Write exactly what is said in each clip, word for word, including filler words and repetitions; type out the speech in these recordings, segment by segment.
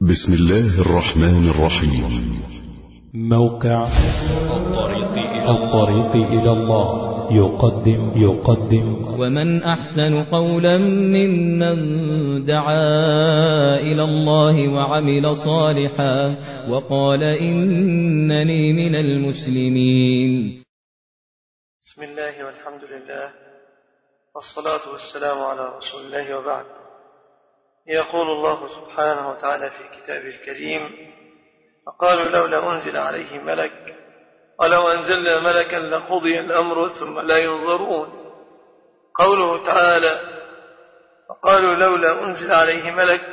بسم الله الرحمن الرحيم. موقع الطريق إلى, الطريق إلى الله يقدم يقدم ومن أحسن قولا ممن دعا إلى الله وعمل صالحا وقال إنني من المسلمين. بسم الله والحمد لله والصلاة والسلام على رسول الله، وبعد. يقول الله سبحانه وتعالى في كتابه الكريم: فقالوا لولا أنزل عليه ملك ولو أنزلنا ملكا لقضي الأمر ثم لا ينظرون. قوله تعالى فقالوا لولا أنزل عليه ملك،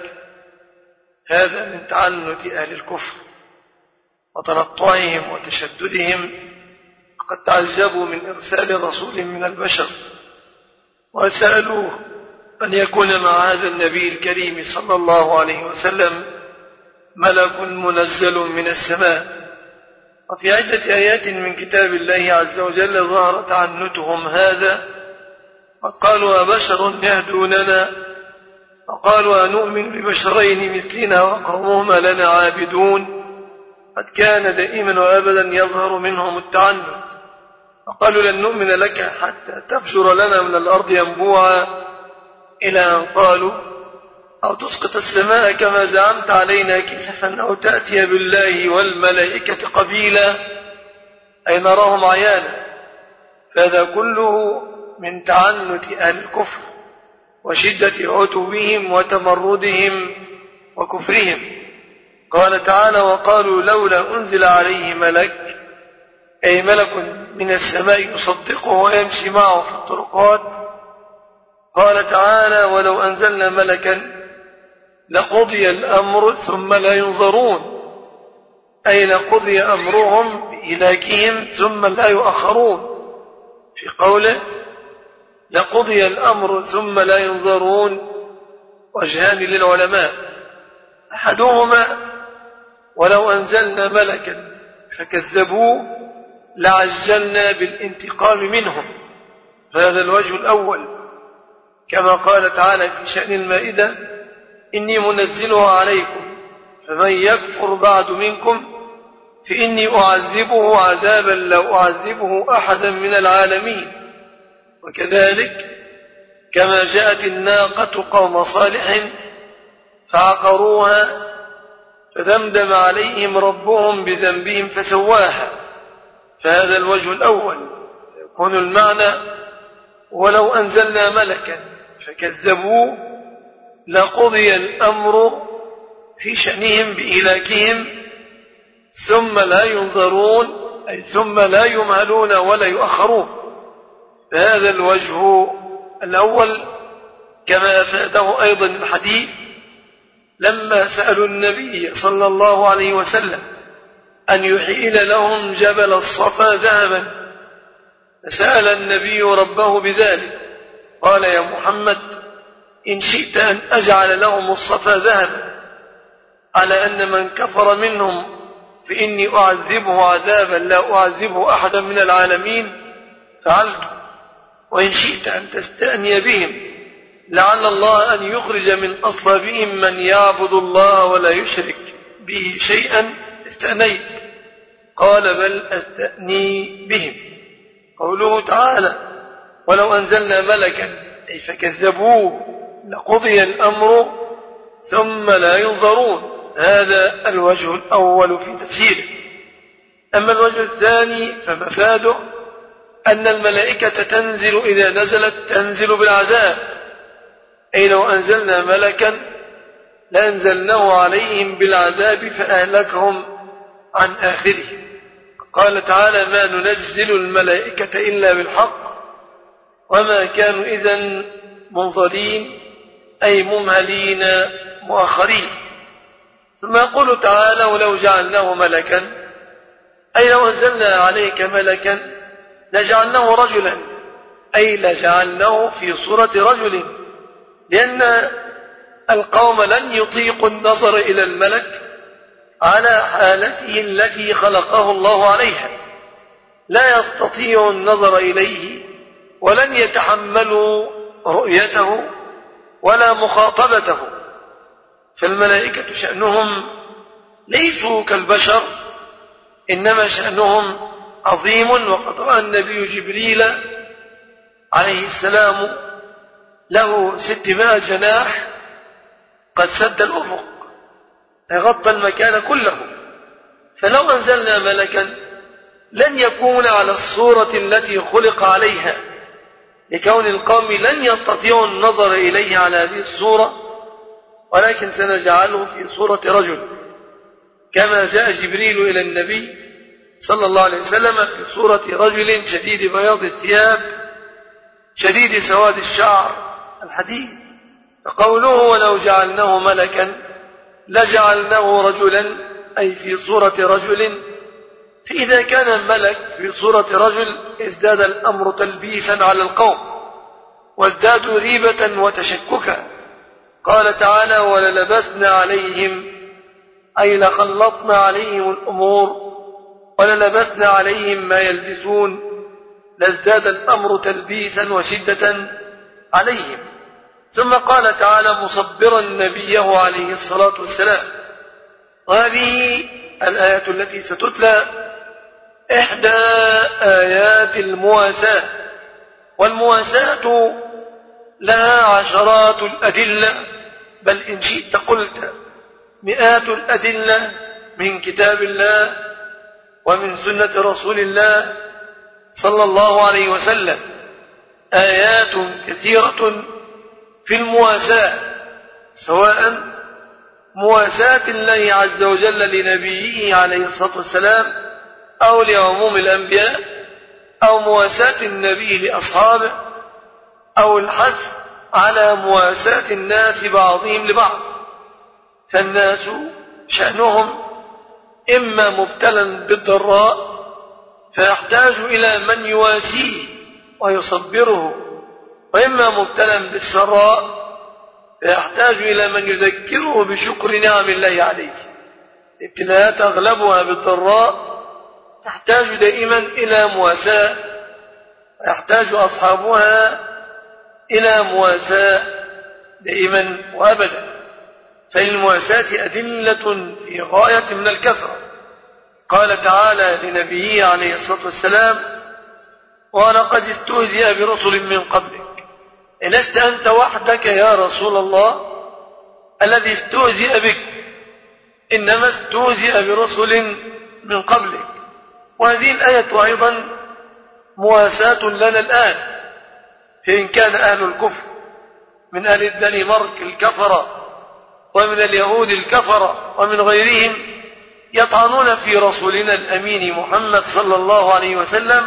هذا من تعنت أهل الكفر وتنطعهم وتشددهم، قد تعجبوا من إرسال رسول من البشر وسألوه أن يكون مع هذا النبي الكريم صلى الله عليه وسلم ملك منزل من السماء. وفي عدة آيات من كتاب الله عز وجل ظهر تعنتهم هذا، وقالوا أبشر يهدوننا، وقالوا أنؤمن ببشرين مثلنا وقومهما لنا عابدون. قد كان دائما وأبدا يظهر منهم التعنت، وقالوا لن نؤمن لك حتى تفجر لنا من الأرض ينبوعا، إلى أن قالوا أو تسقط السماء كما زعمت علينا كسفا أو تأتي بالله والملائكة قبيلا، أي نراهم عيانا. فهذا كله من تعنت أهل الكفر وشدة عتوهم وتمردهم وكفرهم. قال تعالى: وقالوا لولا أنزل عليه ملك، أي ملك من السماء يصدقه ويمشي معه في الطرقات. قال تعالى: ولو أنزلنا ملكا لقضي الأمر ثم لا ينظرون، أي لقضي أمرهم بإهلاكهم ثم لا يؤخرون. في قوله لقضي الأمر ثم لا ينظرون وجهان للعلماء: أحدهما ولو أنزلنا ملكا فكذبوه لعجلنا بالانتقام منهم، فهذا الوجه الأول، كما قال تعالى في شأن المائدة: إني منزلها عليكم فمن يكفر بعد منكم فإني أعذبه عذابا لا أعذبه أحدا من العالمين. وكذلك كما جاءت الناقة قوم صالح فعقروها فدمدم عليهم ربهم بذنبهم فسواها، فهذا الوجه الأول. يكون المعنى ولو أنزلنا ملكا فكذبوا لقضي الأمر في شأنهم بإهلاكهم ثم لا ينظرون، أي ثم لا يمهلون ولا يؤخرون. فهذا الوجه الأول، كما أفاده أيضا الحديث لما سألوا النبي صلى الله عليه وسلم أن يحيل لهم جبل الصفا ذهبا، فسأل النبي ربه بذلك، قال: يا محمد إن شئت أن أجعل لهم الصفا ذهبا على أن من كفر منهم فإني أعذبه عذابا لا أعذبه أحدا من العالمين فعلت، وإن شئت أن تستأني بهم لعل الله أن يخرج من أصلابهم من يعبد الله ولا يشرك به شيئا استأنيت. قال: بل أستأني بهم. قوله تعالى ولو أنزلنا ملكا، أي فكذبوه لقضي الأمر ثم لا ينظرون، هذا الوجه الأول في تفسيره. أما الوجه الثاني فمفاده أن الملائكة تنزل إذا نزلت تنزل بالعذاب، أي لو أنزلنا ملكا لأنزلناه عليهم بالعذاب فأهلكهم عن آخره. قال تعالى: ما ننزل الملائكة إلا بالحق وما كانوا إذن منظرين، أي ممهلين مؤخرين. ثم يقول تعالى: ولو جعلناه ملكا، أي لو أنزلنا عليك ملكا لجعلناه رجلا، أي لجعلناه في صورة رجل، لأن القوم لن يطيقوا النظر إلى الملك على حالته التي خلقه الله عليها، لا يستطيع النظر إليه ولن يتحملوا رؤيته ولا مخاطبته، فالملائكة شأنهم ليسوا كالبشر، إنما شأنهم عظيم. وقد رأى النبي جبريل عليه السلام له ستمائة جناح قد سد الأفق، غطى المكان كله. فلو أنزلنا ملكا لن يكون على الصورة التي خلق عليها، لكون القوم لن يستطيعوا النظر إليه على هذه الصورة، ولكن سنجعله في صورة رجل، كما جاء جبريل إلى النبي صلى الله عليه وسلم في صورة رجل شديد بياض الثياب شديد سواد الشعر الحديد. فقوله ولو جعلناه ملكا لجعلناه رجلا، أي في صورة رجل. فإذا كان الملك في صورة رجل ازداد الأمر تلبيسا على القوم وازدادوا ريبة وتشككا. قال تعالى وللبسنا عليهم، أي لخلطنا عليهم الأمور وللبسنا عليهم ما يلبسون، لازداد الأمر تلبيسا وشدة عليهم. ثم قال تعالى مصبرا نبيه عليه الصلاة والسلام. وهذه الآيات التي ستتلى إحدى آيات المواساة، والمواساة لها عشرات الأدلة، بل إن شئت قلت مئات الأدلة من كتاب الله ومن سنة رسول الله صلى الله عليه وسلم، آيات كثيرة في المواساة، سواء مواساة الله عز وجل لنبيه عليه الصلاة والسلام أو لعموم الأنبياء، أو مواساة النبي لأصحابه، أو الحث على مواساة الناس بعضهم لبعض. فالناس شأنهم إما مبتلا بالضراء فيحتاج إلى من يواسيه ويصبره، وإما مبتلا بالسراء فيحتاج إلى من يذكره بشكر نعم الله عليه. الابتلاءات أغلبها بالضراء تحتاج دائما إلى مواساة، ويحتاج أصحابها إلى مواساة دائما وأبدا. فالمواساة أدلة في غاية من الكثرة. قال تعالى لنبيه عليه الصلاة والسلام ولقد استهزئ برسل من قبلك، لست أنت وحدك يا رسول الله الذي استهزئ بك، إنما استهزئ برسل من قبلك. وهذه الآية أيضا مواساة لنا الآن، فإن كان أهل الكفر من أهل الدنمارك الكفرة ومن اليهود الكفرة ومن غيرهم يطعنون في رسولنا الأمين محمد صلى الله عليه وسلم،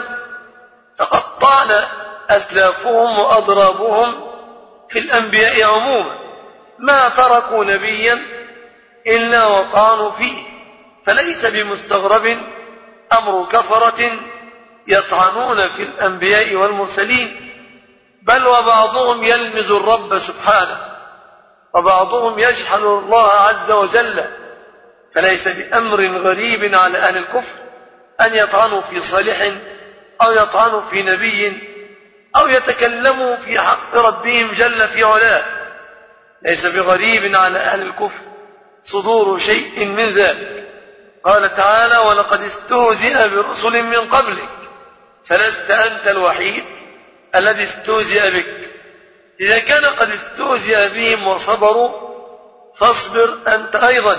تقطعنا أسلافهم وأضرابهم في الأنبياء عموما، ما تركوا نبيا إلا وطعنوا فيه. فليس بمستغرب أمر كفرة يطعنون في الأنبياء والمرسلين، بل وبعضهم يلمز الرب سبحانه، وبعضهم يجحد الله عز وجل. فليس بأمر غريب على أهل الكفر أن يطعنوا في صالح أو يطعنوا في نبي أو يتكلموا في حق ربهم جل في علاه. ليس بغريب على أهل الكفر صدور شيء من ذلك. قال تعالى ولقد استهزئ برسل من قبلك، فلست أنت الوحيد الذي استهزئ بك. إذا كان قد استهزئ بهم وصبروا فاصبر أنت أيضا،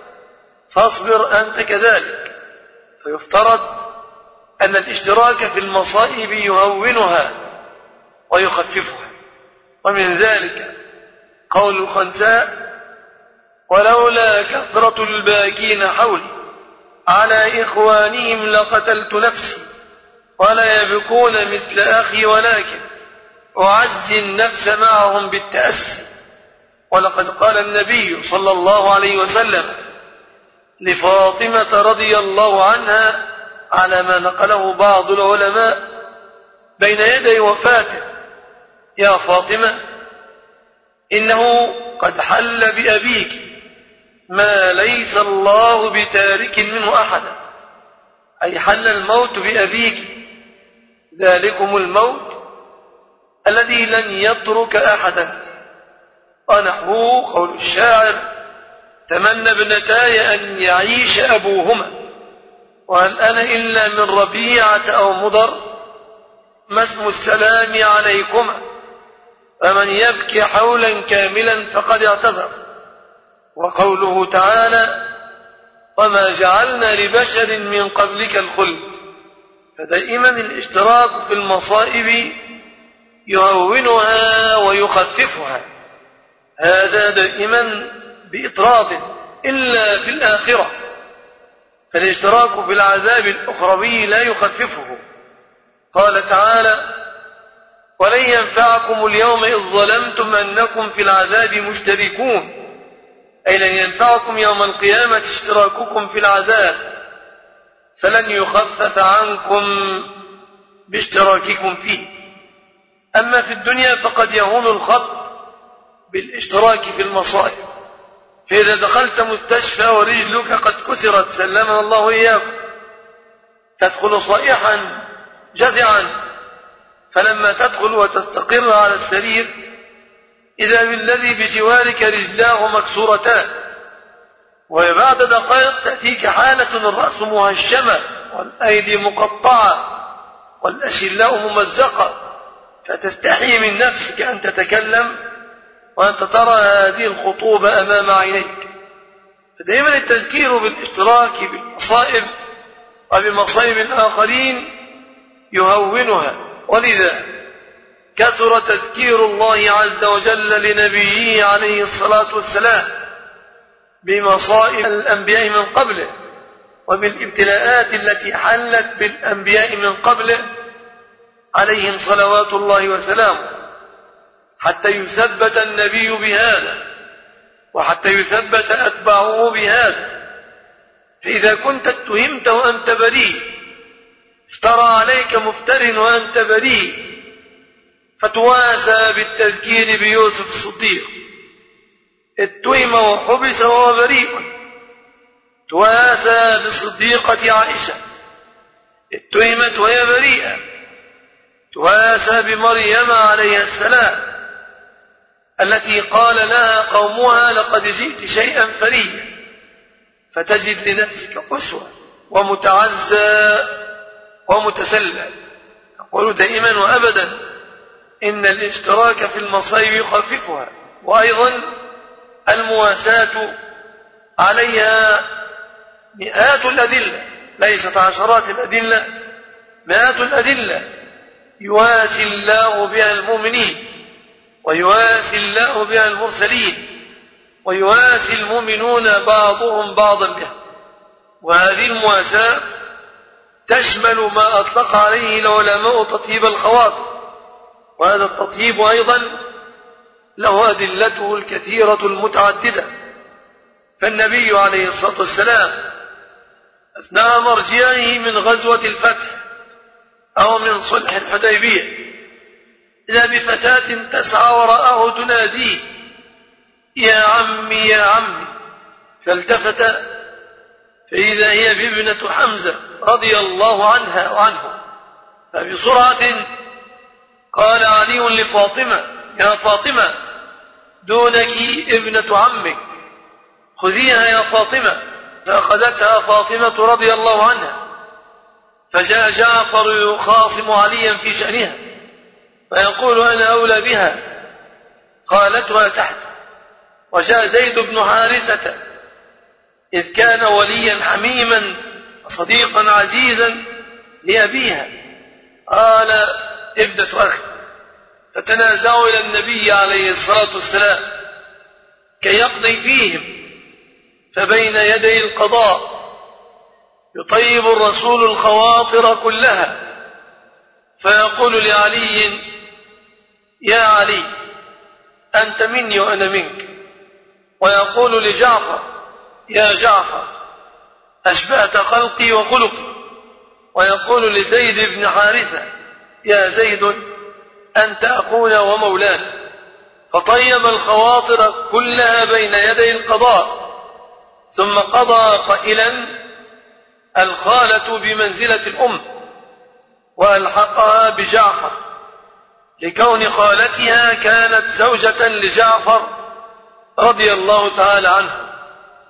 فاصبر أنت كذلك. فيفترض أن الاشتراك في المصائب يهونها ويخففها. ومن ذلك قول الخنساء ولولا كثرة الباكين حولي على إخوانهم لقتلت نفسي ولا يبكون مثل أخي ولكن أعزي النفس معهم بالتأسي. ولقد قال النبي صلى الله عليه وسلم لفاطمة رضي الله عنها على ما نقله بعض العلماء بين يدي وفاته يا فاطمة إنه قد حل بأبيك ما ليس الله بتارك منه أحدا، أي حل الموت بأبيك، ذلكم الموت الذي لن يترك أحدا. ونحوه قول الشاعر تمنى ابنتاي أن يعيش أبوهما، وهل أنا إلا من ربيعة أو مضر؟ ما اسم السلام عليكما؟ فمن يبكي حولا كاملا فقد اعتذر. وقوله تعالى وما جعلنا لبشر من قبلك الخلد، فدائما الاشتراك في المصائب يهونها ويخففها، هذا دائما بإطراد إلا في الآخرة، فالاشتراك في العذاب الأخروي لا يخففه. قال تعالى ولن ينفعكم اليوم إذ ظلمتم أنكم في العذاب مشتركون، أي لن ينفعكم يوم القيامة اشتراككم في العذاب، فلن يخفف عنكم باشتراككم فيه. أما في الدنيا فقد يهون الخط بالاشتراك في المصائب، فإذا دخلت مستشفى ورجلك قد كسرت سلمنا الله إياكم، تدخل صائحا جزعا، فلما تدخل وتستقر على السرير إذا بالذي بجوارك رجلاه مكسورتان، وبعد دقائق تأتيك حالة الرأس مهشمة والأيدي مقطعة والأشلاء ممزقة، فتستحي من نفسك أن تتكلم وأنت ترى هذه الخطوبة أمام عينيك. فدائما التذكير بالاشتراك بالمصائب وبمصائب الآخرين يهونها، ولذا كثر تذكير الله عز وجل لنبيه عليه الصلاة والسلام بمصائب الأنبياء من قبله وبالابتلاءات التي حلت بالأنبياء من قبله عليهم صلوات الله وسلامه، حتى يثبت النبي بهذا وحتى يثبت أتباعه بهذا. فإذا كنت اتهمت وأنت بريء، افترى عليك مفتر وأنت بريء، فتواسى بالتذكير بيوسف الصديق، اتهم وحبس وهو بريء، تواسى بالصديقة عائشة، اتهمت وهي بريئة، تواسى بمريم عليها السلام التي قال لها قومها لقد جئت شيئا فريا، فتجد لنفسك أسوة ومتعزى ومتسلى. أقول دائما وأبدا إن الاشتراك في المصائب يخففها، وأيضا المواساة عليها مئات الأدلة، ليست عشرات الأدلة، مئات الأدلة يواسي الله بها المؤمنين ويواسي الله بها المرسلين ويواسي المؤمنون بعضهم بعضا بها. وهذه المواساة تشمل ما أطلق عليه العلماء تطيب الخواطر، وهذا التطيب أيضا له أدلته الكثيرة المتعددة. فالنبي عليه الصلاة والسلام أثناء مرجعه من غزوة الفتح أو من صلح الحديبية إذا بفتاة تسعى وراءه تناديه يا عمي يا عمي، فالتفت فإذا هي بابنة حمزة رضي الله عنها وعنه، فبسرعة قال علي لفاطمة يا فاطمة دونك ابنة عمك، خذيها يا فاطمة، فأخذتها فاطمة رضي الله عنها. فجاء جعفر يخاصم عليا في شأنها فيقول أنا أولى بها، قالتها تحت. وجاء زيد بن حارثة إذ كان وليا حميما صديقا عزيزا لأبيها، قال ابنة أخي، فتنازعوا إلى النبي عليه الصلاة والسلام كي يقضي فيهم. فبين يدي القضاء يطيب الرسول الخواطر كلها فيقول لعلي يا علي أنت مني وأنا منك، ويقول لجعفر يا جعفر أشبهت خلقي وخلقي، ويقول لزيد بن حارثة يا زيد أنت أخونا ومولانا. فطيب الخواطر كلها بين يدي القضاء، ثم قضى قائلا الخالة بمنزلة الأم، وألحقها بجعفر لكون خالتها كانت زوجة لجعفر رضي الله تعالى عنه.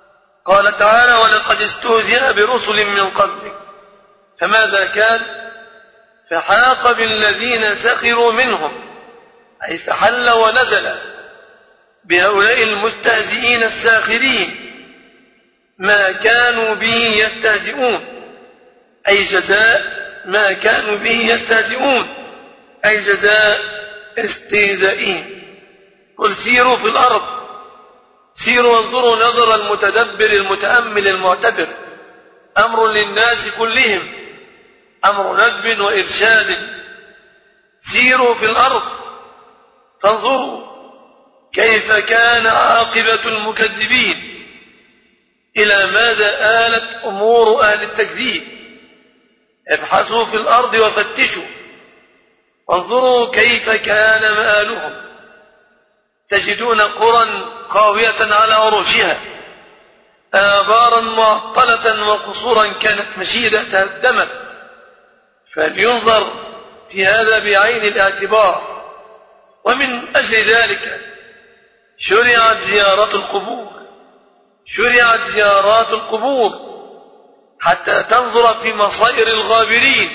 قال تعالى: ولقد استهزئ برسل من قبلك فماذا كان؟ فحاق بالذين سخروا منهم، أي فحل ونزل بهؤلاء المستهزئين الساخرين ما كانوا به يستهزئون، أي جزاء ما كانوا به يستهزئون، أي جزاء استهزائهم. قل سيروا في الأرض، سيروا وانظروا نظر المتدبر المتأمل المعتبر، أمر للناس كلهم، أمر ندب وإرشاد. سيروا في الأرض فانظروا كيف كان عاقبة المكذبين، إلى ماذا آلت أمور أهل التكذيب. ابحثوا في الأرض وفتشوا وانظروا كيف كان مآلهم. تجدون قرى خاوية على عروشها، آبارا معطلة وقصورا كانت مشيدة تهدمت. فلينظر في هذا بعين الاعتبار. ومن أجل ذلك شرعت زيارة القبور، شرعت زيارات القبور حتى تنظر في مصائر الغابرين،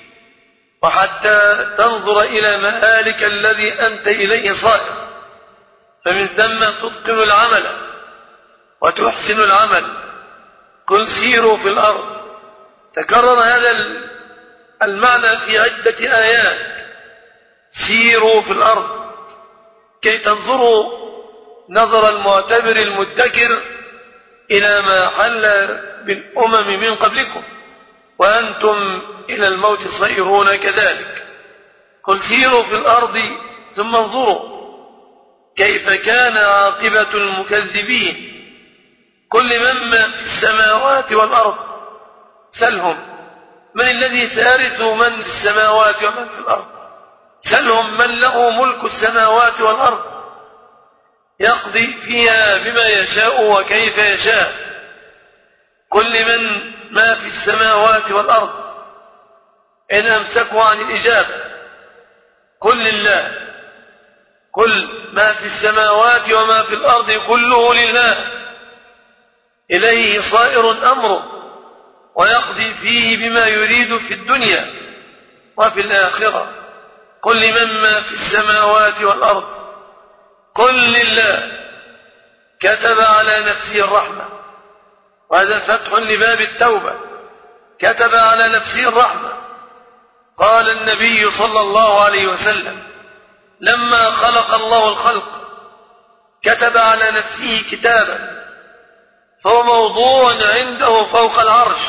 وحتى تنظر إلى مآلك الذي أنت إليه صائر، فمن ثم تتقن العمل وتحسن العمل. قل سيروا في الأرض. تكرر هذا المعنى في عدة آيات. سيروا في الأرض كي تنظروا نظر المعتبر المدكر إلى ما حل بالأمم من قبلكم وأنتم إلى الموت صيرون كذلك. قل سيروا في الأرض ثم انظروا كيف كان عاقبة المكذبين. كل من ما في السماوات والأرض سلهم من الذي سيرث من في السماوات ومن في الأرض. سلهم من له ملك السماوات والأرض يقضي فيها بما يشاء وكيف يشاء. كل من ما في السماوات والأرض إن أمسكوا عن الإجابة قل لله. قل ما في السماوات وما في الأرض كله لله، إليه صائر أمره ويقضي فيه بما يريد في الدنيا وفي الآخرة. قل لمن ما في السماوات والأرض قل لله. كتب على نفسه الرحمة، وهذا فتح لباب التوبة. كتب على نفسه الرحمة. قال النبي صلى الله عليه وسلم لما خلق الله الخلق كتب على نفسه كتابا فهو موضوع عنده فوق العرش: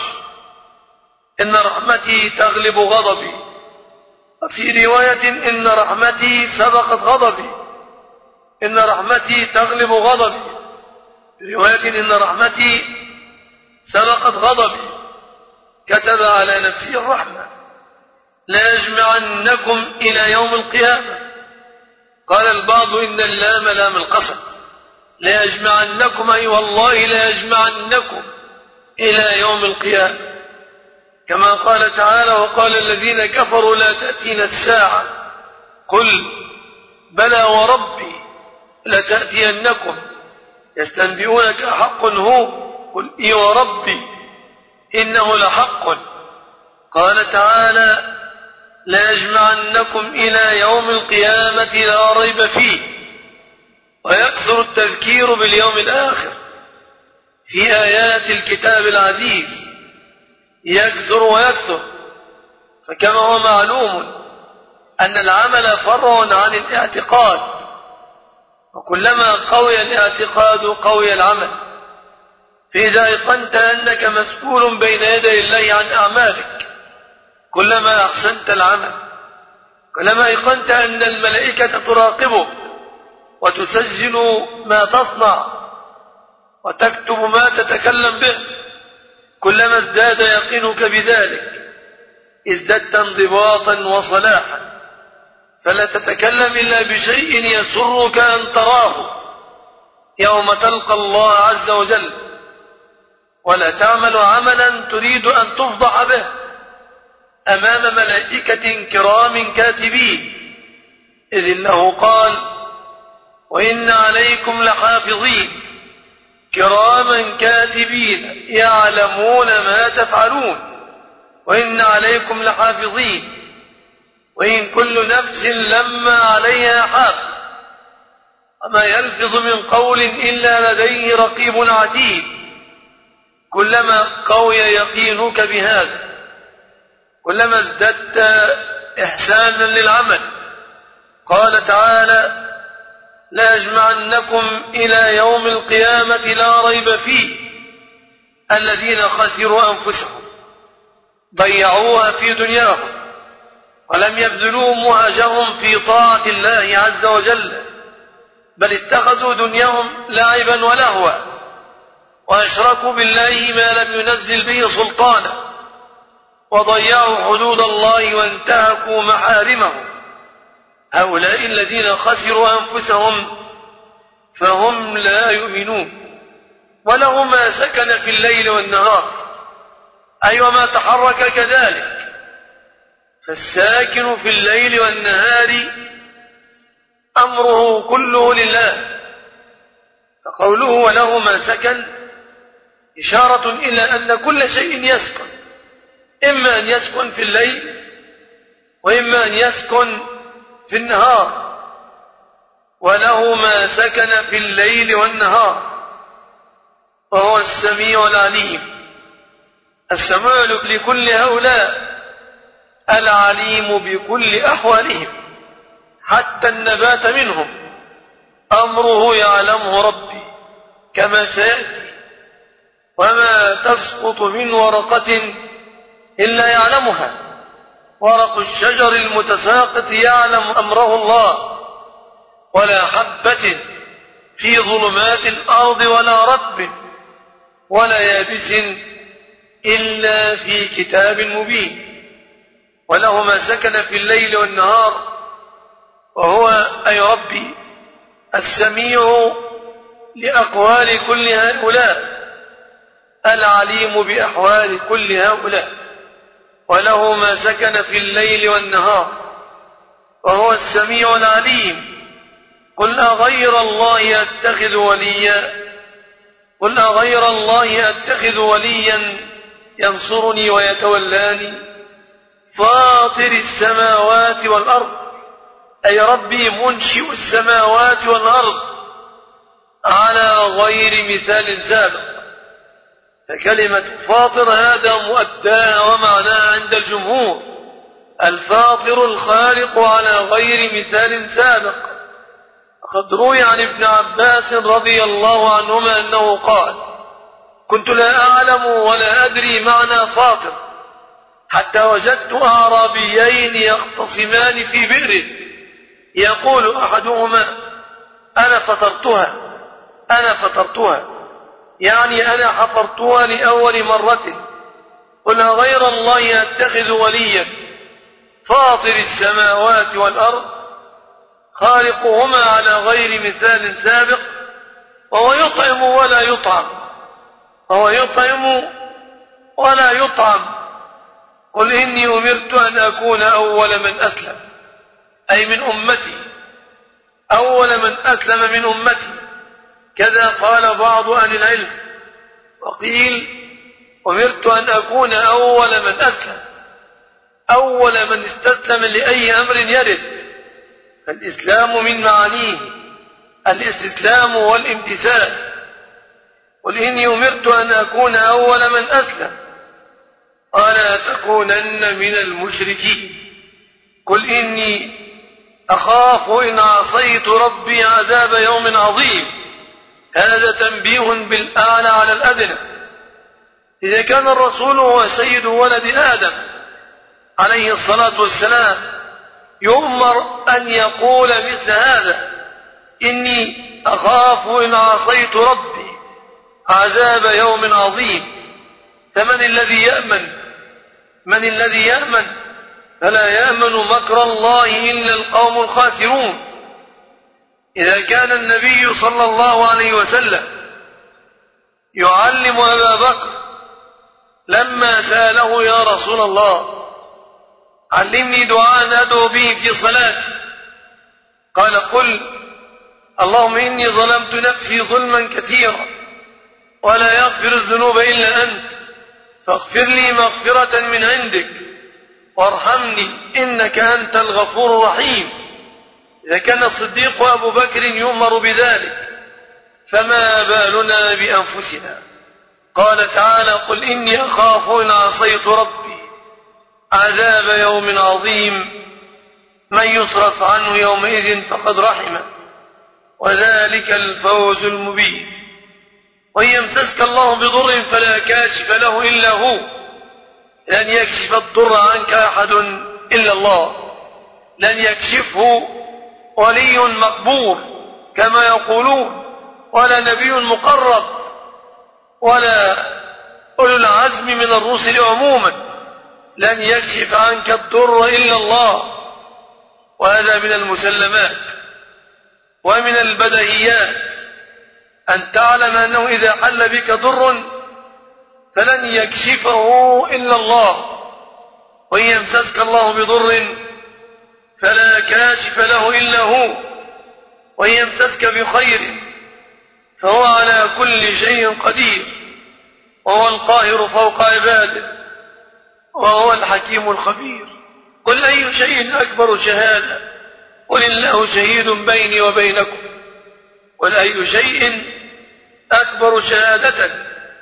إن رحمتي تغلب غضبي. وفي رواية إن رحمتي سبقت غضبي. إن رحمتي تغلب غضبي. في رواية إن رحمتي سبقت غضبي. كتب على نفسه الرحمة. لا يجمعنكم إلى يوم القيامة. قال البعض إن اللام لام القسم. لا يجمعنكم، أي والله لا يجمعنكم إلى يوم القيامة، كما قال تعالى: وقال الذين كفروا لا تأتينا الساعة قل بلى وربي لتأتينكم يستنبئونك أحق هو قل إي وربي إنه لحق. قال تعالى: لا يجمعنكم إلى يوم القيامة لا ريب فيه. ويكثر التذكير باليوم الآخر في آيات الكتاب العزيز، يكثر ويكثر. فكما هو معلوم أن العمل فرع عن الاعتقاد، وكلما قوي الاعتقاد قوي العمل. فإذا أيقنت أنك مسؤول بين يدي الله عن أعمالك كلما أحسنت العمل، كلما أيقنت أن الملائكة تراقبك وتسجل ما تصنع وتكتب ما تتكلم به، كلما ازداد يقينك بذلك ازددت انضباطا وصلاحا. فلا تتكلم إلا بشيء يسرك أن تراه يوم تلقى الله عز وجل، ولا تعمل عملا تريد أن تفضح به أمام ملائكة كرام كاتبين، إذ إنه قال: وإن عليكم لحافظين كراما كاتبين يعلمون ما تفعلون وإن عليكم لحافظين وإن كل نفس لما عليها حافظ وما يلفظ من قول إلا لديه رقيب عتيد. كلما قوي يقينك بهذا كلما ازددت إحسانا للعمل. قال تعالى: لا يجمعنكم إلى يوم القيامة لا ريب فيه الذين خسروا أنفسهم ضيعوها في دنياهم ولم يبذلوا مهجهم في طاعة الله عز وجل بل اتخذوا دنياهم لعبا ولهوا وأشركوا بالله ما لم ينزل به سلطانا وضيعوا حدود الله وانتهكوا محارمه. هؤلاء الذين خسروا أنفسهم فهم لا يؤمنون. وله ما سكن في الليل والنهار أي وما تحرك كذلك. فالساكن في الليل والنهار أمره كله لله. فقوله وله ما سكن إشارة إلى أن كل شيء يسكن، إما أن يسكن في الليل وإما أن يسكن في النهار. وله ما سكن في الليل والنهار وهو السميع العليم. السميع لكل هؤلاء العليم بكل أحوالهم حتى النبات منهم أمره يعلمه ربي كما سيأتي. وما تسقط من ورقة إلا يعلمها ورق الشجر المتساقط يعلم أمره الله ولا حبة في ظلمات الأرض ولا رطب ولا يابس إلا في كتاب مبين. وله ما سكن في الليل والنهار وهو أي ربي السميع لأقوال كل هؤلاء العليم بأحوال كل هؤلاء. وله ما سكن في الليل والنهار وهو السميع العليم. قل أغير الله أتخذ وليا قل أغير الله أتخذ وليا ينصرني ويتولاني فاطر السماوات والأرض أي ربي منشئ السماوات والأرض على غير مثال سابق. فكلمة فاطر هذا مؤداها ومعناها عند الجمهور الفاطر الخالق على غير مثال سابق. قد روي عن ابن عباس رضي الله عنهما أنه قال: كنت لا أعلم ولا أدري معنى فاطر حتى وجدت أعرابيين يختصمان في بئر يقول أحدهما: أنا فطرتها أنا فطرتها يعني أنا حفرتها لأول مرة. قل غير الله أتخذ وليا فاطر السماوات والأرض خالقهما على غير مثال سابق وهو يطعم ولا يطعم وهو يطعم ولا يطعم. قل إني أمرت أن أكون أول من أسلم أي من أمتي أول من أسلم من أمتي. كذا قال بعض أهل العلم. وقيل أمرت أن أكون أول من أسلم أول من استسلم لأي أمر يرد. فالإسلام من معانيه الاستسلام والامتثال. قل إني أمرت أن أكون أول من أسلم ولا تكونن من المشركين. قل إني أخاف إن عصيت ربي عذاب يوم عظيم. هذا تنبيه بالأعلى على الأدنى. إذا كان الرسول هو سيد ولد آدم عليه الصلاة والسلام يؤمر أن يقول مثل هذا: إني أخاف إن عصيت ربي عذاب يوم عظيم. فمن الذي يأمن من الذي يأمن فلا يأمن مكر الله إلا القوم الخاسرون. إذا كان النبي صلى الله عليه وسلم يعلم أبا بكر لما سأله: يا رسول الله علمني دعاء أدعو به في صلاتي، قال: قل اللهم إني ظلمت نفسي ظلما كثيرا ولا يغفر الذنوب إلا أنت، فاغفر لي مغفرة من عندك وارحمني إنك أنت الغفور الرحيم. إذا كان الصديق وأبو بكر يؤمر بذلك، فما بالنا بأنفسنا؟ قال تعالى: قل إني أخاف إن عصيت ربي عذاب يوم عظيم، من يصرف عنه يومئذ فقد رحمه وذلك الفوز المبين. وإن يمسسك الله بضر فلا كاشف له إلا هو، لن يكشف الضر عنك أحد إلا الله، لن يكشفه ولي مقبور كما يقولون، ولا نبي مقرب، ولا أولو العزم من الرسل عموما، لن يكشف عنك الضر إلا الله. وهذا من المسلمات ومن البديهيات أن تعلم أنه إذا حل بك ضر فلن يكشفه إلا الله. وإن يمسسك الله بضر فلا كاشف له إلا هو، وإن يمسسك بخير فهو على كل شيء قدير، وهو القاهر فوق عباده، وهو الحكيم الخبير. قل أي شيء أكبر شهادة؟ قل الله شهيد بيني وبينكم. قل أي شيء أكبر شهادة؟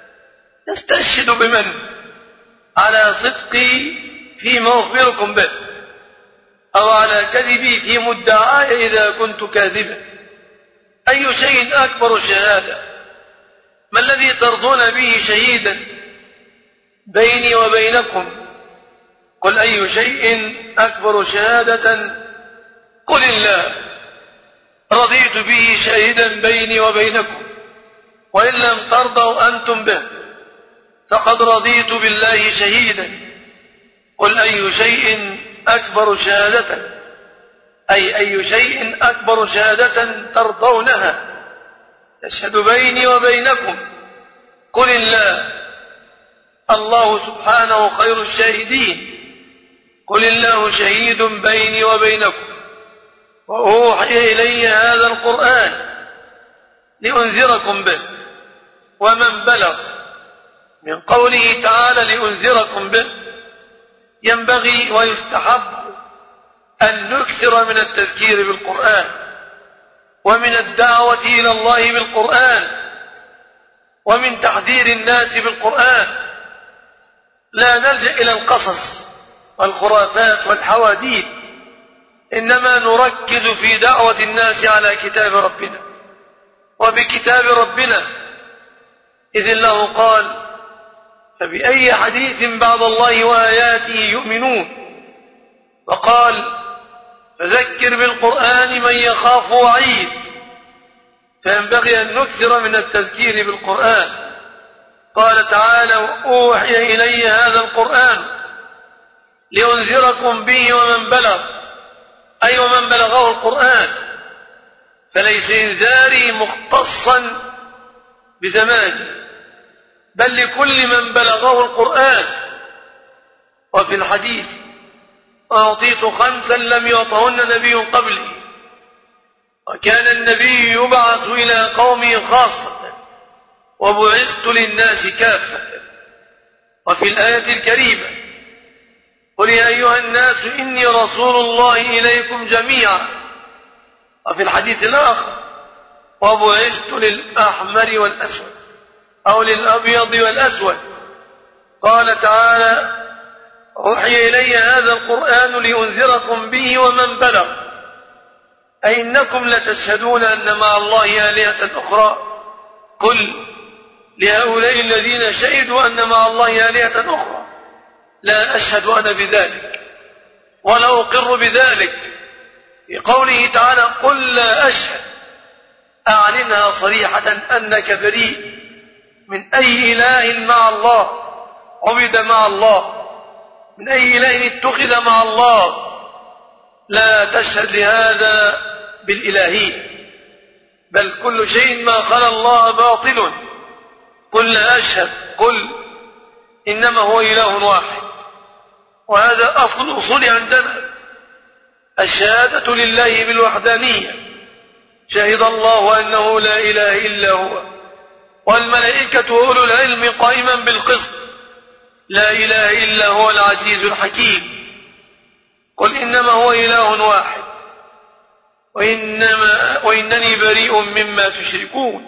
يستشهد بمن؟ على صدقي فيما أخبركم به، أو على كذبي في مدعاي إذا كنت كاذبا. أي شيء أكبر شهادة؟ ما الذي ترضون به شهيدا بيني وبينكم؟ قل أي شيء أكبر شهادة؟ قل الله، رضيت به شهيدا بيني وبينكم، وإن لم ترضوا أنتم به فقد رضيت بالله شهيدا. قل أي شيء أكبر شهادة؟ أي أي شيء أكبر شهادة ترضونها يشهد بيني وبينكم؟ قل الله، الله سبحانه خير الشاهدين. قل الله شهيد بيني وبينكم، وأوحي إلي هذا القرآن لأنذركم به ومن بلغ. من قوله تعالى لأنذركم به ينبغي ويستحب أن نكثر من التذكير بالقرآن ومن الدعوة إلى الله بالقرآن ومن تحذير الناس بالقرآن. لا نلجأ إلى القصص والخرافات والحواديت، إنما نركز في دعوة الناس على كتاب ربنا وبكتاب ربنا، إذ الله قال: فبأي حديث بعد الله وآياته يؤمنون. وقال: فذكر بالقرآن من يخاف وعيد. فينبغي أن نكثر من التذكير بالقرآن. قال تعالى: وأوحي إلي هذا القرآن لأنذركم به ومن بلغ، أي ومن بلغه القرآن، فليس إنذاري مختصا بزمان، بل لكل من بلغه القرآن. وفي الحديث: أعطيت خمسا لم يعطهن نبي قبلي، وكان النبي يبعث إلى قومه خاصة وبعثت للناس كافة. وفي الآية الكريمة: قل يا أيها الناس إني رسول الله إليكم جميعا. وفي الحديث الآخر: وبعثت للأحمر والأسود أو للأبيض والأسود. قال تعالى: أوحي إلي هذا القرآن لأنذركم به ومن بلغ، أي إنكم لتشهدون أن مع الله آلهة أخرى. قل لهؤلاء الذين شهدوا أن مع الله آلهة أخرى: لا أشهد أنا بذلك ولا أقر بذلك. في قوله تعالى: قل لا أشهد، أعلنها صريحة أنك بريء من أي إله مع الله عبد مع الله، من أي إله اتخذ مع الله. لا تشهد لهذا بالإلهية، بل كل شيء ما خلا الله باطل. قل لا أشهد، قل إنما هو إله واحد. وهذا أصل الأصول عندنا، الشهادة لله بالوحدانية. شهد الله أنه لا إله إلا هو والملائكة وأولو العلم قائما بالقسط لا إله إلا هو العزيز الحكيم. قل إنما هو إله واحد وإنما وإنني بريء مما تشركون.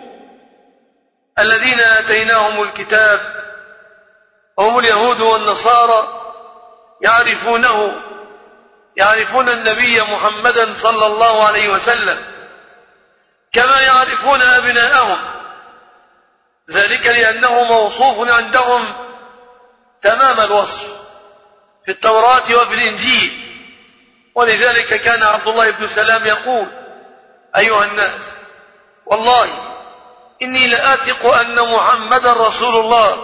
الذين آتيناهم الكتاب هم اليهود والنصارى يعرفونه يعرفون النبي محمدا صلى الله عليه وسلم كما يعرفون أبناءهم، ذلك لأنه موصوف عندهم تمام الوصف في التوراة وفي الإنجيل. ولذلك كان عبد الله بن سلام يقول: أيها الناس، والله إني لآثق أن محمدا رسول الله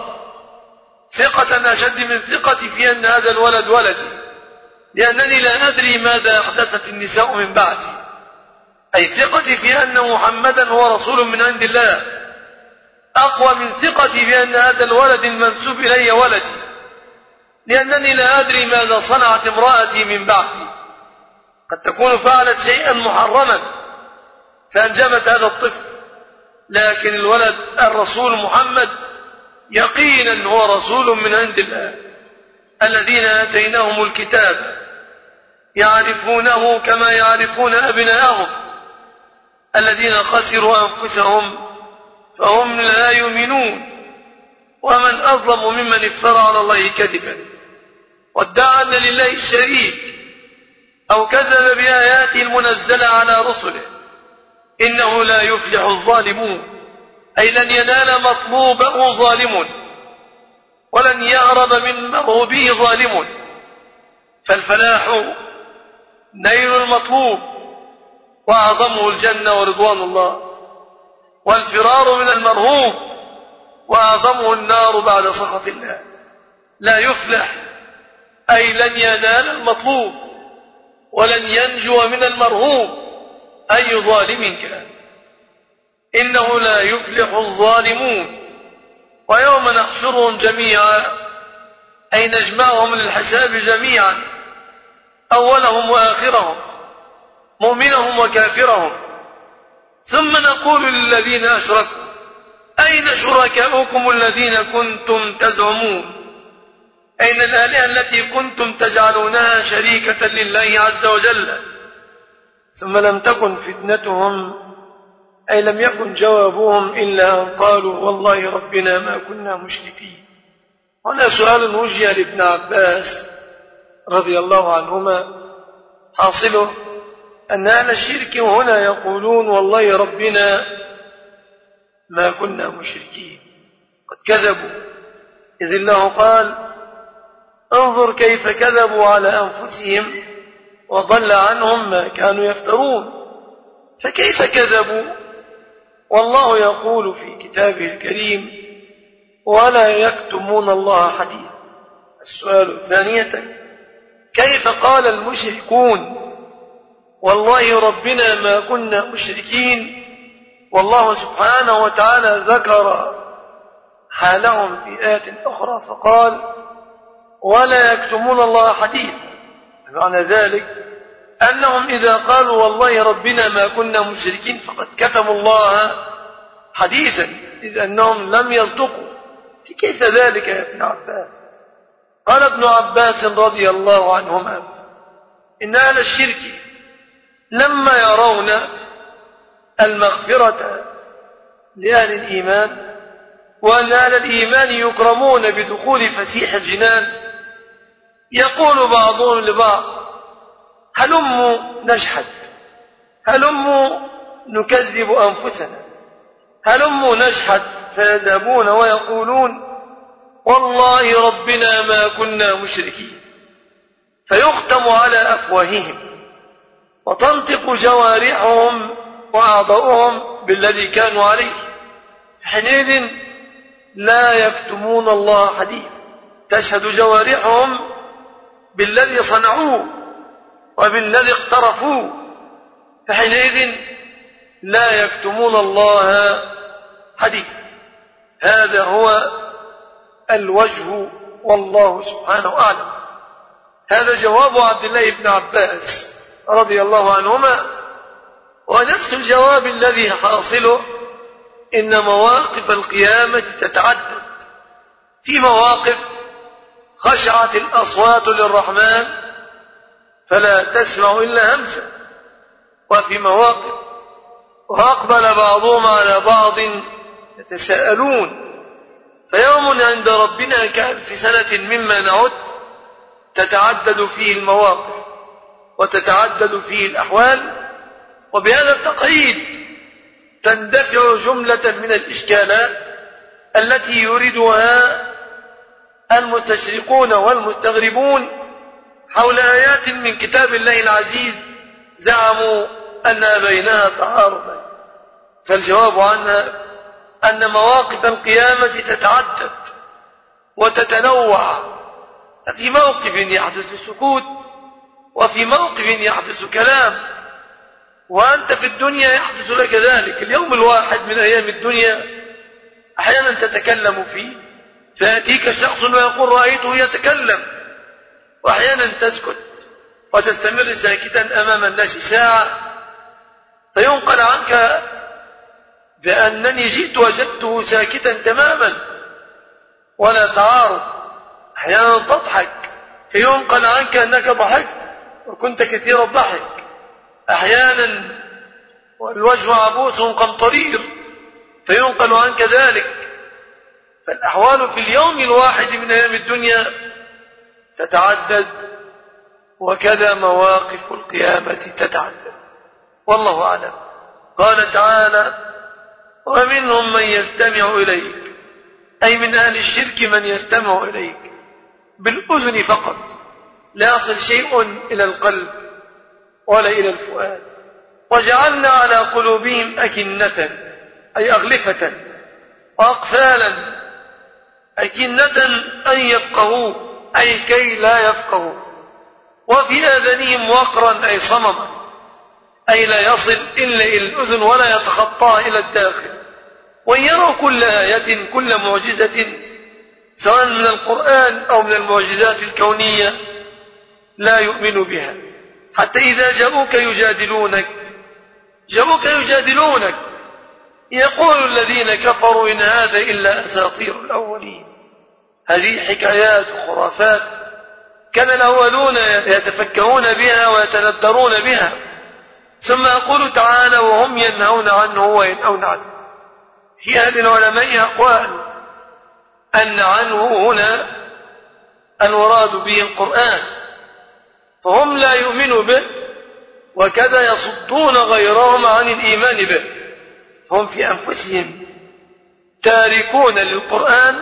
ثقة أشد من ثقتي في أن هذا الولد ولدي، لأنني لا أدري ماذا أحدثت النساء من بعدي، أي ثقتي في أن محمدا هو رسول من عند الله أقوى من ثقتي في أن هذا الولد المنسوب إلي ولدي، لأنني لا أدري ماذا صنعت امرأتي من بعدي، قد تكون فعلت شيئا محرما فأنجبت هذا الطفل، لكن الولد الرسول محمد يقينا هو رسول من عند الله. الذين آتيناهم الكتاب يعرفونه كما يعرفون أبناءهم الذين خسروا أنفسهم فهم لا يؤمنون. ومن أظلم ممن افترى على الله كذبا وادعى أن لله الشريك أو كذب بآياته المنزلة على رسله إنه لا يفلح الظالمون، أي لن ينال مطلوبه ظالم ولن يهرب من مرغوبه ظالم. فالفلاح نيل المطلوب وأعظمه الجنة ورضوان الله، والفرار من المرهوب وأعظمه النار بعد سخط الله. لا يفلح أي لن ينال المطلوب ولن ينجو من المرهوب أي ظالم كان. إنه لا يفلح الظالمون. ويوم نحشرهم جميعا أي نجمعهم للحساب جميعا، أولهم وآخرهم، مؤمنهم وكافرهم، ثم نقول للذين أشركوا أين شركاؤكم الذين كنتم تزعمون؟ أين الآلهة التي كنتم تجعلونها شريكة لله عز وجل؟ ثم لم تكن فتنتهم أي لم يكن جوابهم إلا أن قالوا والله ربنا ما كنا مشركين. هنا سؤال وجه لابن عباس رضي الله عنهما حاصله أن أهل الشرك هنا يقولون والله ربنا ما كنا مشركين، قد كذبوا، إذ الله قال انظر كيف كذبوا على أنفسهم وضل عنهم ما كانوا يفترون. فكيف كذبوا والله يقول في كتابه الكريم ولا يكتمون الله حديثا؟ السؤال ثانية، كيف قال المشركون والله ربنا ما كنا مشركين والله سبحانه وتعالى ذكر حالهم في آيات أخرى فقال ولا يكتمون الله حديثا؟ معنى ذلك أنهم إذا قالوا والله ربنا ما كنا مشركين فقد كتموا الله حديثا، إذ أنهم لم يصدقوا. كيف ذلك يا ابن عباس؟ قال ابن عباس رضي الله عنهما إن أهل الشرك لما يرون المغفرة لأهل الإيمان وأن أهل الإيمان يكرمون بدخول فسيح الجنان يقول بعضهم لبعض هلموا نجحد، هلموا نكذب أنفسنا، هلموا نجحد، فيذهبون ويقولون والله ربنا ما كنا مشركين، فيختم على أفواههم وتنطق جوارحهم وأعضاؤهم بالذي كانوا عليه، حينئذ لا يكتمون الله حديثا، تشهد جوارحهم بالذي صنعوه وبالذي اقترفوه، فحينئذ لا يكتمون الله حديثا. هذا هو الوجه والله سبحانه أعلم. هذا جواب عبد الله بن عباس رضي الله عنهما، ونفس الجواب الذي حاصله إن مواقف القيامة تتعدد. في مواقف خشعت الأصوات للرحمن فلا تسمع إلا همسا، وفي مواقف وأقبل بعضهم على بعض يتساءلون، فيوم عند ربنا كألف سنة مما نعد، تتعدد فيه المواقف وتتعدد فيه الأحوال. وبهذا التقييد تندفع جملة من الإشكالات التي يريدها المستشرقون والمستغربون حول آيات من كتاب الله العزيز زعموا أن بينها تعارضا. فالجواب عنها أن مواقف القيامة تتعدد وتتنوع، ففي موقف يحدث سكوت وفي موقف يحدث كلام، وأنت في الدنيا يحدث لك ذلك. اليوم الواحد من أيام الدنيا أحيانا تتكلم فيه، فيأتيك شخص ويقول رأيته يتكلم، وأحيانا تسكت وتستمر ساكتا أمام الناس ساعة، فينقل عنك بأنني جئت وجدته ساكتا تماما ولا تعارض. أحيانا تضحك فينقل عنك أنك ضحكت وكنت كثير الضحك. أحيانا والوجه عبوس قمطرير فينقل عنك ذلك. فالأحوال في اليوم الواحد من أيام الدنيا تتعدد، وكذا مواقف القيامة تتعدد، والله أعلم. قال تعالى: ومنهم من يستمع إليك، أي من أهل الشرك من يستمع إليك بالأذن فقط، لا يصل شيء إلى القلب ولا إلى الفؤاد. وجعلنا على قلوبهم أكنة، أي أغلفة، وأقفالا، أكنة أن يفقهوا، أي كي لا يفقهوا. وفي آذانهم وقرا، أي صمما، أي لا يصل إلا إلى الأذن ولا يتخطى إلى الداخل. وإن يروا كل آية، كل معجزة، سواء من القرآن أو من المعجزات الكونية، لا يؤمنوا بها، حتى إذا جاءوك يجادلونك جاءوك يجادلونك يقول الذين كفروا إن هذا إلا أساطير الأولين. هذه حكايات وخرافات كان الأولون يتفكهون بها ويتندرون بها. ثم يقول تعالى: وهم ينهون عنه وينأون عنه. في أهل العلماء أقوال أن عنه هنا المراد به القرآن، فهم لا يؤمنوا به، وكذا يصدون غيرهم عن الإيمان به. هم في أنفسهم تاركون للقرآن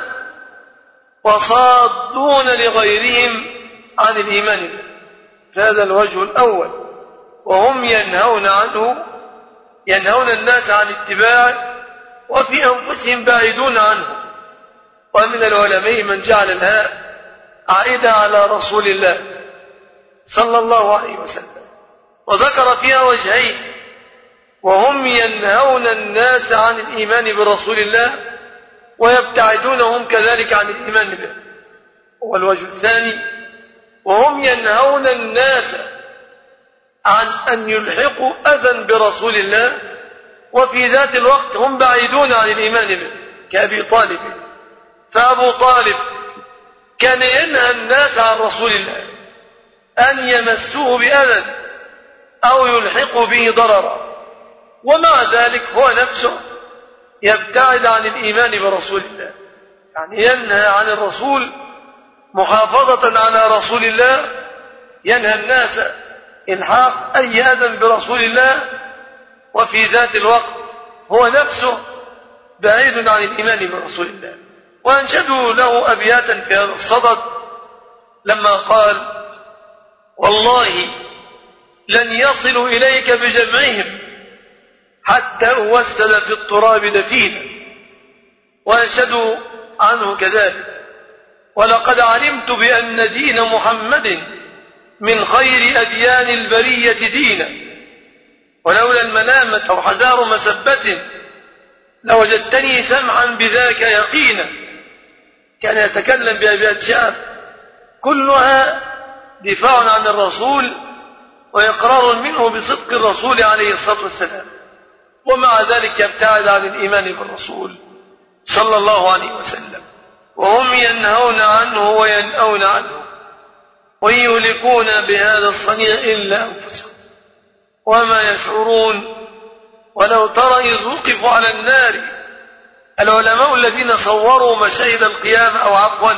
وصادون لغيرهم عن الإيمان به. هذا الوجه الأول. وهم ينهون عنه، ينهون الناس عن اتباعه، وفي أنفسهم بعيدون عنه. ومن العلماء من جعل الهاء عائدة على رسول الله صلى الله عليه وسلم، وذكر فيها وجهين: وهم ينهون الناس عن الإيمان برسول الله ويبتعدونهم كذلك عن الإيمان به. والوجه الثاني: وهم ينهون الناس عن أن يلحقوا أذى برسول الله، وفي ذات الوقت هم بعيدون عن الإيمان به، كأبي طالب. فأبو طالب كان ينهى الناس عن رسول الله أن يمسوه بأذى أو يلحقوا به ضررا، ومع ذلك هو نفسه يبتعد عن الإيمان برسول الله، يعني ينهى عن الرسول محافظة على رسول الله، ينهى الناس إلحاق أي أذى برسول الله، وفي ذات الوقت هو نفسه بعيد عن الإيمان برسول الله. وأنشدوا له أبياتا في هذا الصدد لما قال: والله لن يصلوا إليك بجمعهم حتى أوسل في التراب دفينا. وأنشدوا عنه كذلك: ولقد علمت بأن دين محمد من خير أديان البرية دينا، ولولا الملامة أو حذار مسبة لوجدتني سمعا بذاك يقينا. كان يتكلم بأبيات شعر كلها دفاع عن الرسول وإقرار منه بصدق الرسول عليه الصلاة والسلام. ومع ذلك يبتعد عن الإيمان بالرسول صلى الله عليه وسلم، وهم ينهون عنه وينأون عنه ويهلكون بهذا الصنيع إلا أنفسهم وما يشعرون. ولو ترى إذ وقفوا على النار، العلماء الذين صوروا مشاهد القيامة أو عفوا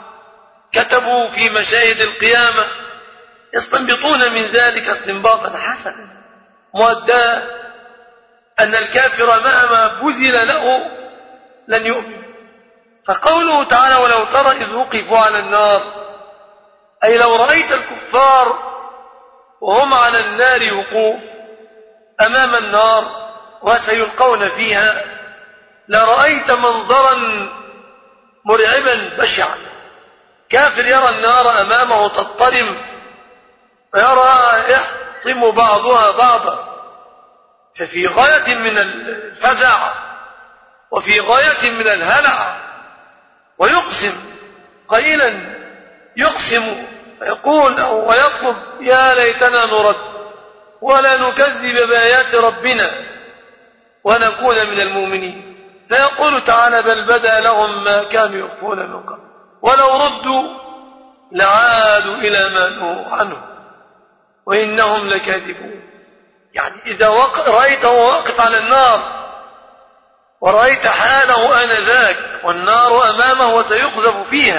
كتبوا في مشاهد القيامة يستنبطون من ذلك استنباطا حسنا مؤداه أن الكافر مهما بذل له لن يؤمن. فقوله تعالى ولو ترى إذ وقفوا على النار، أي لو رأيت الكفار وهم على النار وقوف أمام النار وسيلقون فيها لرأيت منظرا مرعبا بشعا. كافر يرى النار أمامه تضطرم ويرى يحطم بعضها بعضا، ففي غاية من الفزع وفي غاية من الهلع، ويقسم قائلا يقسم ويقول أو ويطلب يا ليتنا نرد ولا نكذب بآيات ربنا ونكون من المؤمنين. فيقول تعالى بل بدا لهم ما كانوا يخفون من قبل ولو ردوا لعادوا إلى ما نهوا عنه وإنهم لكاذبون. يعني إذا رأيته واقف على النار ورأيت حاله آنذاك والنار أمامه وسيقذف فيها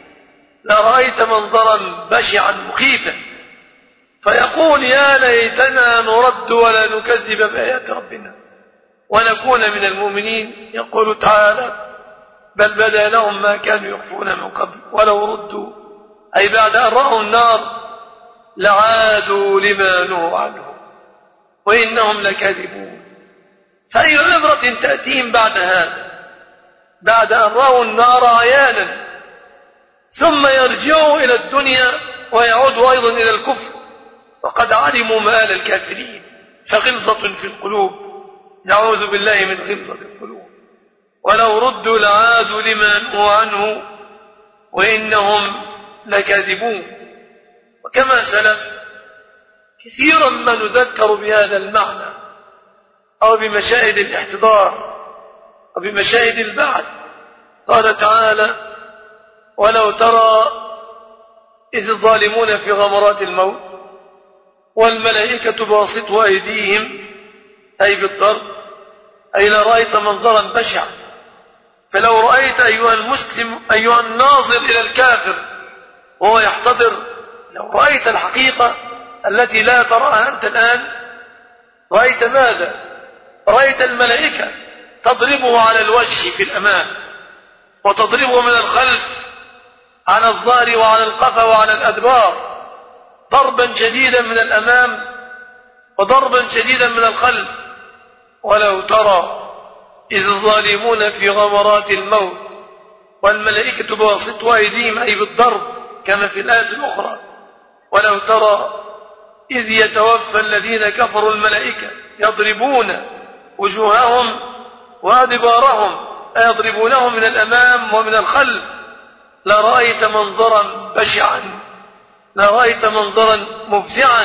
لرأيت منظرا بشعا مخيفا، فيقول يا ليتنا نرد ولا نكذب بآيات ربنا ونكون من المؤمنين. يقول تعالى بل بدا لهم ما كانوا يخفون من قبل ولو ردوا، أي بعد أن رأوا النار لعادوا لما نهوا عنه وإنهم لكاذبون. فأي عبرة تأتيهم بعد هذا بعد أن رأوا النار عيانا ثم يرجعوا إلى الدنيا ويعودوا أيضا إلى الكفر وقد علموا مآل الكافرين، فغلظة في القلوب، نعوذ بالله من غلظة القلوب. ولو ردوا لعادوا لما نهوا عنه وإنهم لكاذبون. وكما سلف كثيرا ما نذكر بهذا المعنى أو بمشاهد الاحتضار أو بمشاهد البعث. قال تعالى ولو ترى إذ الظالمون في غمرات الموت والملائكة باسطوا أيديهم، أي بالضرب، أي لرأيت منظرا بشعا. فلو رأيت أيها المسلم أيها الناظر إلى الكافر وهو يحتضر، لو رأيت الحقيقة التي لا تراها أنت الآن، رأيت ماذا؟ رأيت الملائكة تضربه على الوجه في الأمام وتضربه من الخلف على الظهر وعلى القفا وعلى الأدبار، ضربا شديدا من الأمام وضربا شديدا من الخلف. ولو ترى إذ الظالمون في غمرات الموت والملائكة باسطوا أيديهم، أي بالضرب كما في الآية الأخرى. ولو ترى إذ يتوفى الذين كفروا الملائكة يضربون وجوههم وأدبارهم، يضربونهم من الأمام ومن الخلف، لرأيت منظرا بشعا، لرأيت منظرا مفزعا.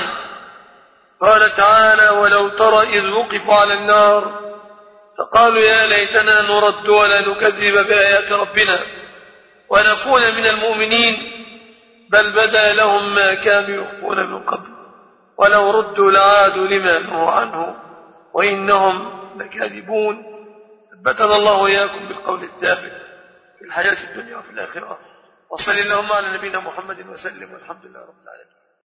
قال تعالى ولو ترى إذ وقفوا على النار فقالوا يا ليتنا نرد ولا نكذب بآيات ربنا ونكون من المؤمنين بل بدا لهم ما كانوا يخفون من قبل ولو ردوا لعادوا لما نهوا عنه وإنهم لكاذبون. ثبتنا الله وإياكم بالقول الثابت في الحياة الدنيا وفي الآخرة. وصل اللهم على نبينا محمد وسلم والحمد لله رب العالمين.